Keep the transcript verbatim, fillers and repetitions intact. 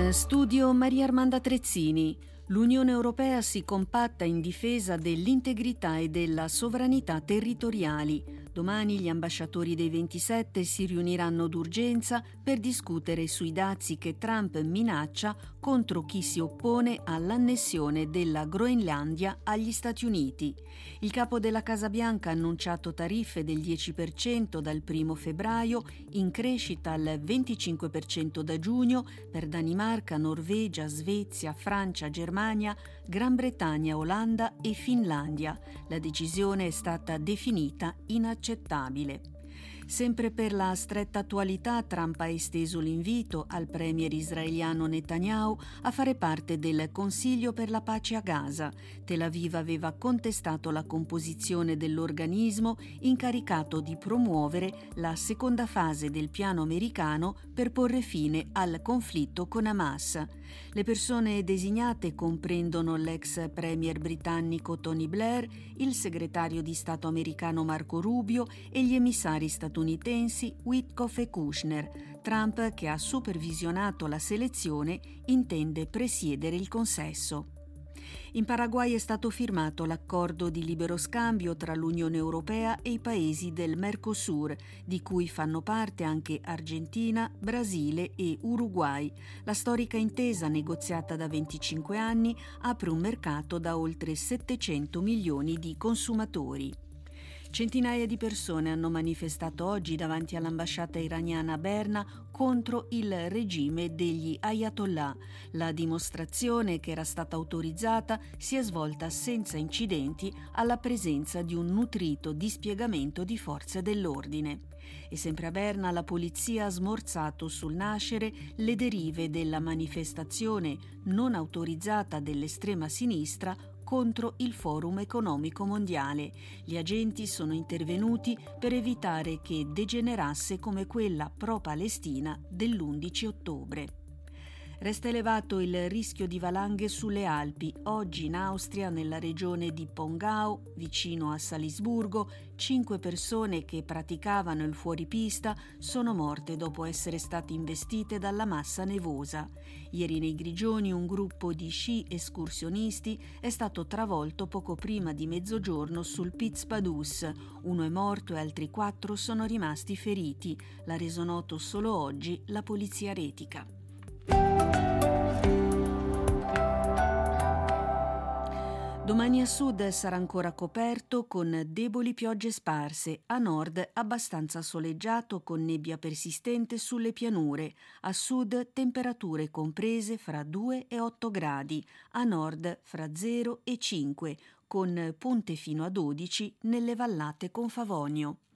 In studio Maria Armanda Trezzini. L'Unione Europea si compatta in difesa dell'integrità e della sovranità territoriali. Domani gli ambasciatori dei ventisette si riuniranno d'urgenza per discutere sui dazi che Trump minaccia contro chi si oppone all'annessione della Groenlandia agli Stati Uniti. Il capo della Casa Bianca ha annunciato tariffe del dieci per cento dal primo febbraio, in crescita al venticinque per cento da giugno per Danimarca, Norvegia, Svezia, Francia, Germania, Gran Bretagna, Olanda e Finlandia. La decisione è stata definita inaccettabile. Sempre per la stretta attualità, Trump ha esteso l'invito al premier israeliano Netanyahu a fare parte del Consiglio per la pace a Gaza. Tel Aviv aveva contestato la composizione dell'organismo incaricato di promuovere la seconda fase del piano americano per porre fine al conflitto con Hamas. Le persone designate comprendono l'ex premier britannico Tony Blair, il segretario di Stato americano Marco Rubio e gli emissari statunitensi Witkoff e Kushner. Trump, che ha supervisionato la selezione, intende presiedere il consesso. In Paraguay è stato firmato l'accordo di libero scambio tra l'Unione Europea e i paesi del Mercosur, di cui fanno parte anche Argentina, Brasile e Uruguay. La storica intesa, negoziata da venticinque anni, apre un mercato da oltre settecento milioni di consumatori. Centinaia di persone hanno manifestato oggi davanti all'ambasciata iraniana a Berna contro il regime degli Ayatollah. La dimostrazione, che era stata autorizzata, si è svolta senza incidenti alla presenza di un nutrito dispiegamento di forze dell'ordine. E sempre a Berna la polizia ha smorzato sul nascere le derive della manifestazione non autorizzata dell'estrema sinistra contro il Forum Economico Mondiale. Gli agenti sono intervenuti per evitare che degenerasse come quella pro-Palestina dell'undici ottobre. Resta elevato il rischio di valanghe sulle Alpi. Oggi in Austria, nella regione di Pongau, vicino a Salisburgo, cinque persone che praticavano il fuoripista sono morte dopo essere state investite dalla massa nevosa. Ieri nei Grigioni un gruppo di sci escursionisti è stato travolto poco prima di mezzogiorno sul Piz Padus. Uno è morto e altri quattro sono rimasti feriti. L'ha reso noto solo oggi la polizia retica. Domani a sud sarà ancora coperto con deboli piogge sparse, a nord abbastanza soleggiato con nebbia persistente sulle pianure, a sud temperature comprese fra due e otto gradi, a nord fra zero e cinque, con punte fino a dodici nelle vallate con Favonio.